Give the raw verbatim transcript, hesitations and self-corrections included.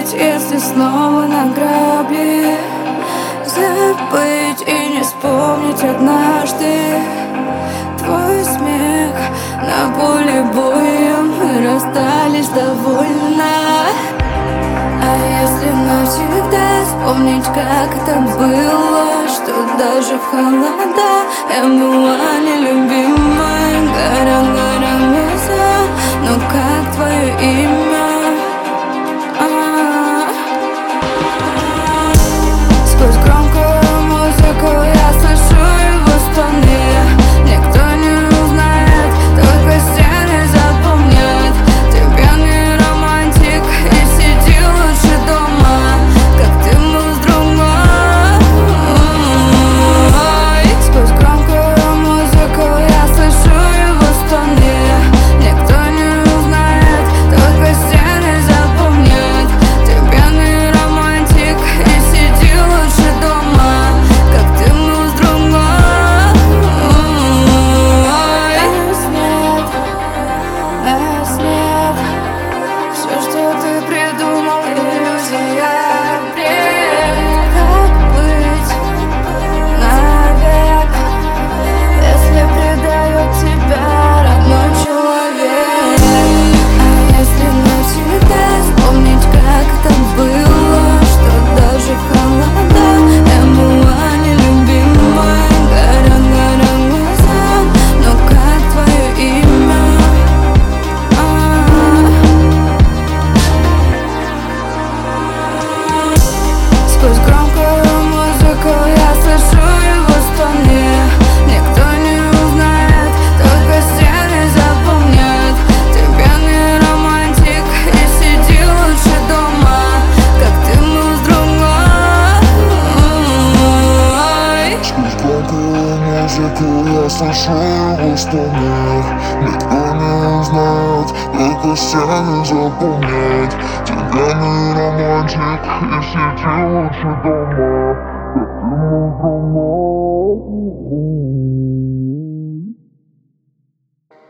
быть, если снова на грабли? Забыть и не вспомнить однажды твой смех на поле боя. Мы расстались довольно. А если навсегда вспомнить, как это было, что даже в холода я была нелюбимой. Горят, горят глаза, но как твое имя? А-а-а. Сквозь громкую музыку я слышу его стоны. Никто не узнает, только стены запомнят. Ты пьяный романтик и сиди лучше дома, как ты был с другой. Сквозь громкую музыку я слышу его стоны. Никто не узнает, только стены запомнят. Ты пьяный романтик и сиди лучше дома, как ты был с другой. Свет, свет, все, что ты придумал, иллюзия, бред. Как быть навек, если предает тебя родной человек? А если навсегда вспомнить, как это было, что даже в холода я была нелюбимой. Горят, горят глаза, но как твое имя? А-а-а. Сквозь громкую музыку я слышу его стоны. Никто не узнает, только стены запомнят. Ты пьяный романтик и сиди лучше дома, как ты был с другой. Сквозь громкую музыку я слышу его стоны. Никто не узнает, только стены запомнят. Ты пьяный романтик и сиди лучше дома, как ты был с другой.